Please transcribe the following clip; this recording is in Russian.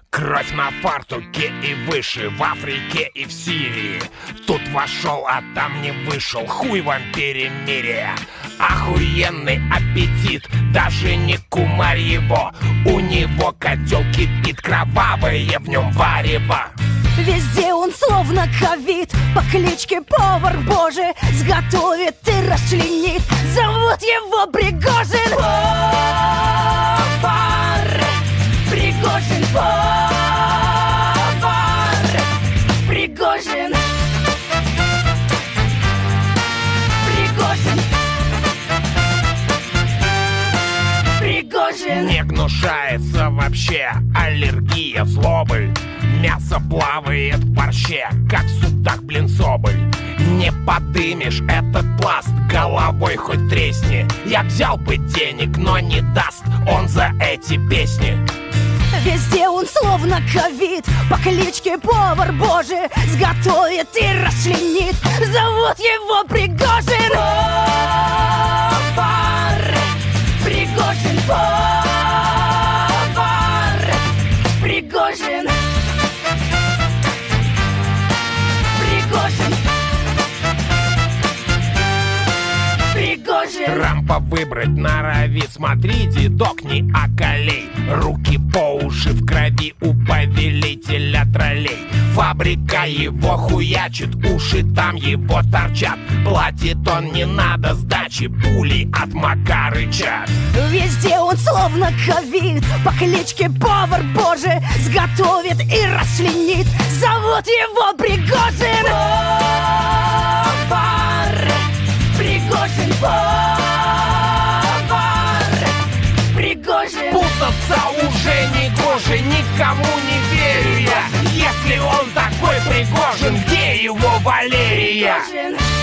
Кровь на фартуке и выше, в Африке и в Сирии. Тут вошел, а там не вышел, хуй вам перемирие. Охуенный аппетит, даже не кумарь его. У него котел кипит, кровавое в нем варево. Везде он словно ковид, по кличке Повар Божий. Сготовит и расчленит, зовут его Пригожин. Повар Пригожин, повар Пригожин. Пригожин. Пригожин. Не гнушается вообще аллергия злобы. Мясо плавает в борще, как в судах, блин, соболь. Не подымешь этот пласт, головой хоть тресни. Я взял бы денег, но не даст он за эти песни. Везде он словно ковид, по кличке Повар Божий. Сготовит и расчленит, зовут его Пригожин. Повар Пригожин, повар Пригожин. Пригожин. Пригожин. Трампа выбрать норовит, смотри, дедок, не околей. Руки по уши в крови у повелителя троллей. Фабрика его хуячит, уши там его торчат. Платит он, не надо сдачи, пули от Макарыча. Везде он словно ковид, по кличке Повар Божий. Сготовит и расчленит, зовут его Пригожин. Повар Пригожин, повар Пригожин. Путаться уже не гоже, никому не верю я. Если он такой Пригожин, где его Валерия? Пригожин.